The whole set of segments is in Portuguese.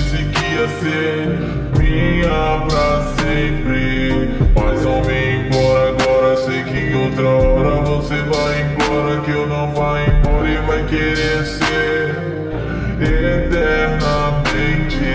disse que ia ser minha pra sempre. Mas não vem embora agora, sei que em outra hora você vai embora, que eu não vai embora e vai querer ser eternamente.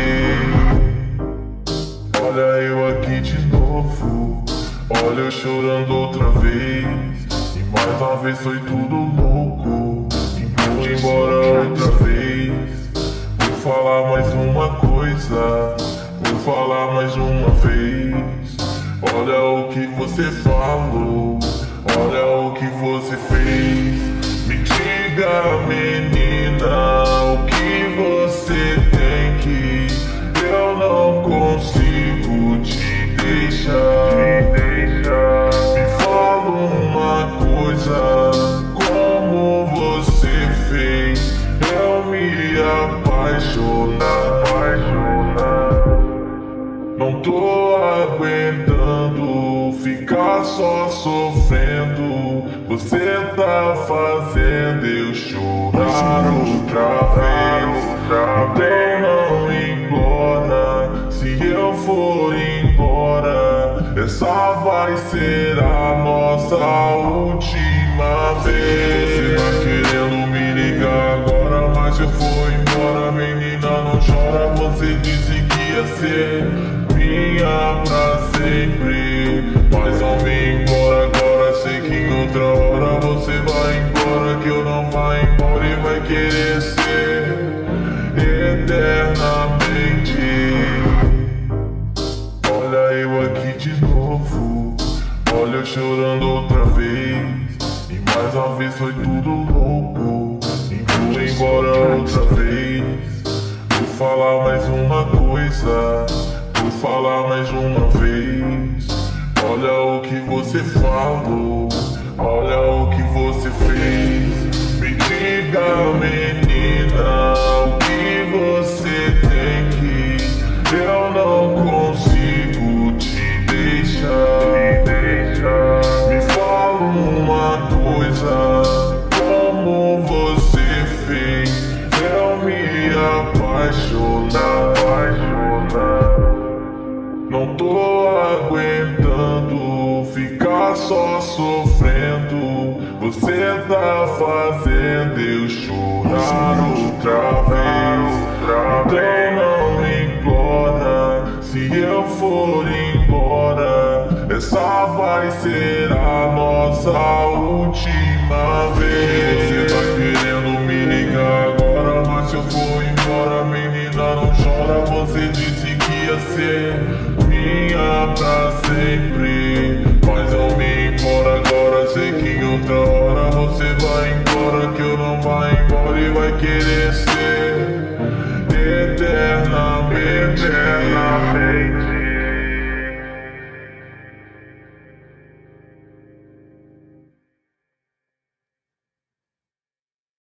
Olha eu aqui de novo, olha eu chorando outra vez. E mais uma vez foi tudo louco, e vou embora outra vez. Vou falar mais uma coisa, vou falar mais uma vez. Olha o que você falou, olha o que você fez. Me diga, menina, o que você tem que eu não consigo te deixar. Me fala uma coisa, como você fez eu me apaixonar. Não tô aguentando ficar só sofrendo, você tá fazendo eu chorar outra vez. Então não implora, se eu for embora, essa vai ser a nossa última vez. Você tá querendo me ligar agora, mas eu fui embora. Menina, não chora, você disse que ia ser minha pra sempre. Mas não vem embora agora, sei que em outra hora você vai embora, que eu não vai embora e vai querer ser eternamente. Olha eu aqui de novo, olha eu chorando outra vez. E mais uma vez foi tudo louco, e vou embora outra vez. Vou falar mais uma coisa, vou falar mais uma vez. Olha o que você falou, olha o que você fez. Me diga, menina, o que você tem que eu não consigo te deixar. Me fala uma coisa, como você fez eu me apaixonar. Não tô aguentando ficar só sofrendo, você tá fazendo eu chorar outra vez. Então não implora, se eu for embora, essa vai ser a nossa última vez. Você tá querendo me ligar agora, mas se eu for embora, menina, não chora, você disse que ia ser minha pra sempre. Mas não me embora agora, sei que em outra hora você vai embora, que eu não vai embora e vai querer ser eternamente.